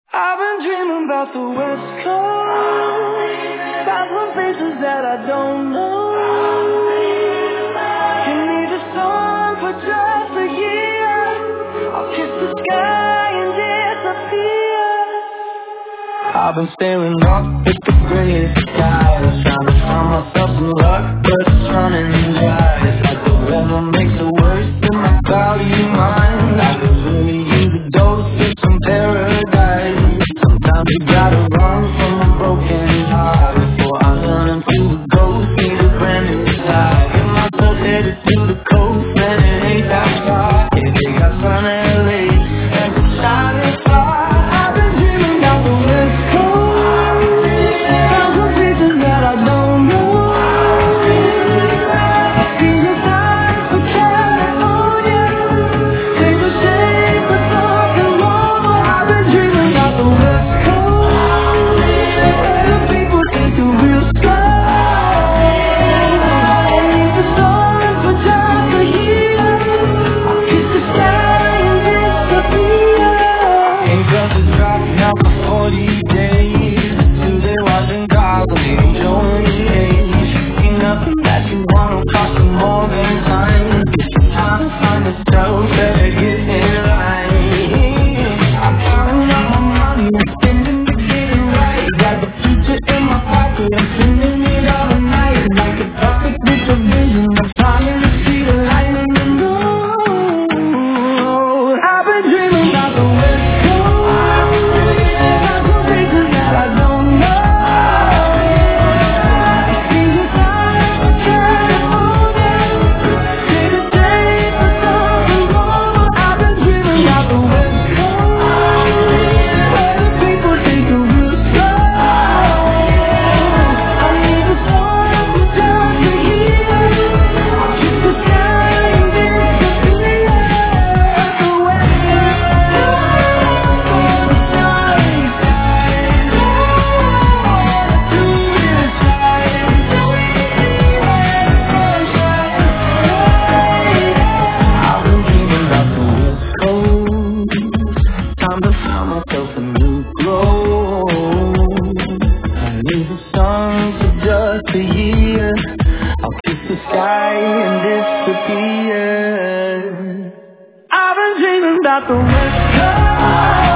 I've been dreaming about the West Coast, about some places that I don't know. Give me the sun for just a year, I'll kiss the sky and disappear. I've been staring up at the gray skies, trying to find myself some luck, but it's running dry. It's like the weather makes it worse in my cloudy mind. I could really use a dose of some paradise. Sometimes you gotta run from a broken heart before I turn into a ghost, need a brand new start. Get myself headed to the coast, man, it ain't that far. Yeah, they got sun in LA, and it's shining far. I've been dreaming about the West Coast, about some places that I don't know. See the signs for California, take the shape of something more. I've been dreaming about the West Coast, where the people take the real slow. I need the sun for just a year, I'll kiss the sky and disappear. Ain't just a drop now for 40 days, today wasn't godly, showing the age. Ain't nothing that you want to cost you more than time. If you're trying to find yourself, better get in line. I'm counting up my money, I'm spending to get it right. Got the future in my pocket, I'm spending it all night. Like a perfect picture vision, I'm trying to see the light in the road. I've been dreaming about the West Coast, about some places that I don't know. See the signs for California, take the shape of something more. I've been dreaming about the West Coast, where the people take the real slow. I need the sun for just a year, I'll kiss the sky and disappear. The West I've been dreaming about the West Coast, time to find myself a new glow. I need the sun for just a year, I'll kiss the sky and disappear. I've been dreaming about the West Coast.